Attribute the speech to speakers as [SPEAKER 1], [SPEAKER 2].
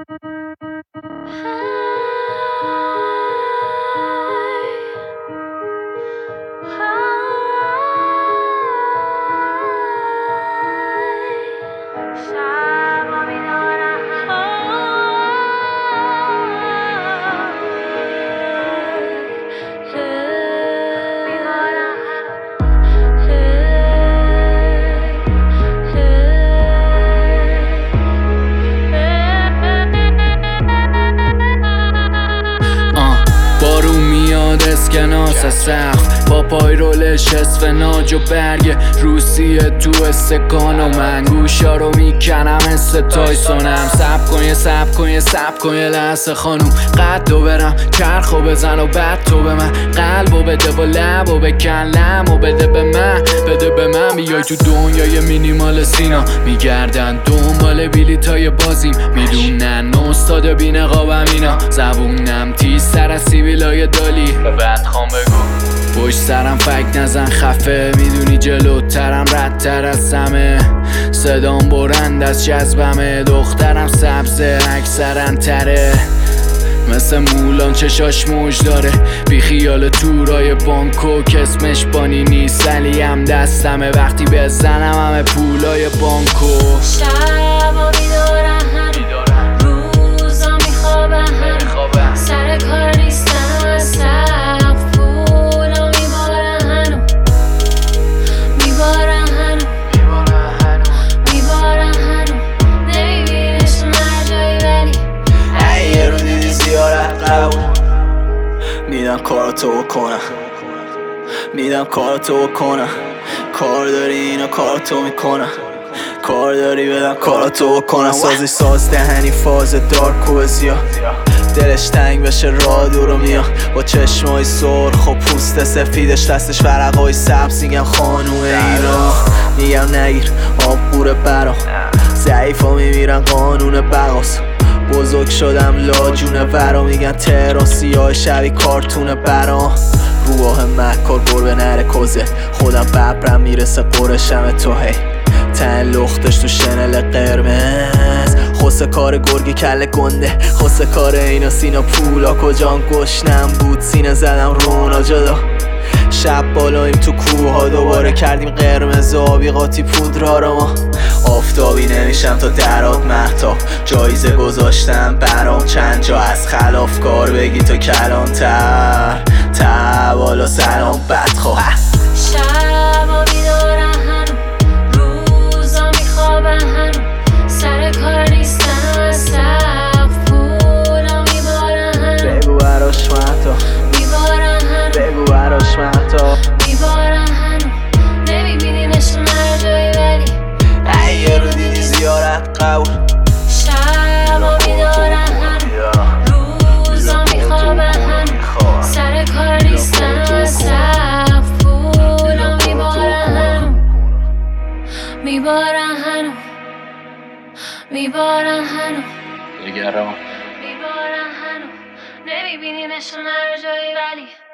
[SPEAKER 1] بارون میاد اسکناس سقف با پای رولش اسفناج و برگ روسیه تو استکان و من گوشا رو میکنم مثل تایسونم. سب کن یه لحظه خانوم قدو برم چرخو بزن و بعد تو به من قلبو بده و لبو بکن لمو بده به من بیای تو دنیای مینیمال سینا میگردن دنبال بلیطای بازیم میدونن استاد بی نقابم اینا زبونم تیزتر از سیبیلای دالی بعد خوام بگو پشت سرم فک نزن خفه میدونی جلوترم ردتر از سمه صدام برند از جذبمه دخترم سبزه اکثرا تره مثل مولان چشاش موج داره بی خیال تورای بانکوک اسمش بانی نیست ولی هم دستمه وقتی بزنم همه پولای بانکو
[SPEAKER 2] شبا بیدارم روزا میخوابم سر کار نیستم از سقف پولا میبارم هنو نمیبینش هر جایی ولی
[SPEAKER 3] یه رو دیدی زیارت قبول میدم کاراتو بکنم کار داری اینا کاراتو میکنم کار داری بدم کاراتو بکنم سازش ساز دهنی فاز دارک و زیاد دلش تنگ بشه راه دورو میاد با چشمای سرخ و پوست سفیدش دستش ورقای سبز میگم خانوم ایران میگم نگیر آب قوره برام ضعیفا میمیرن قانون بقاس بزرگ شدم لاجونه ورا میگن تراسی های شبی کارتونه برام روح مکار گربه نره کوزه خودم ببرم میرسه قرشم تو هی تن لختش تو شنل قرمز خوسه کار گرگی کله گنده خوسه کار اینا سینا پولا کجان گشنم بود سینه زدم رونا جدا شب بالایم تو کوه ها دوباره کردیم قرمز آبی قاطی پودرا رو ما آفتابی نمیشم تا درات مهتاب جایزه گذاشتم برام چند جا از خلافکار بگی تو کلانتر بالا سلام بدخواه
[SPEAKER 2] شبا بیدارم روزا میخوابم سر کار نیستم از سقف پولا میبارم
[SPEAKER 3] بگو براش مهتاب بگو براش مهتاب
[SPEAKER 2] نمیبینیمش هر جایی ولی
[SPEAKER 3] یه رو دیدی زیارت قبول
[SPEAKER 2] شبا بیدارم روزا میخوابم سر کار نیستم از سقف پولا میبارم هنو
[SPEAKER 1] نگران
[SPEAKER 2] نمیبینیمش هر جایی ولی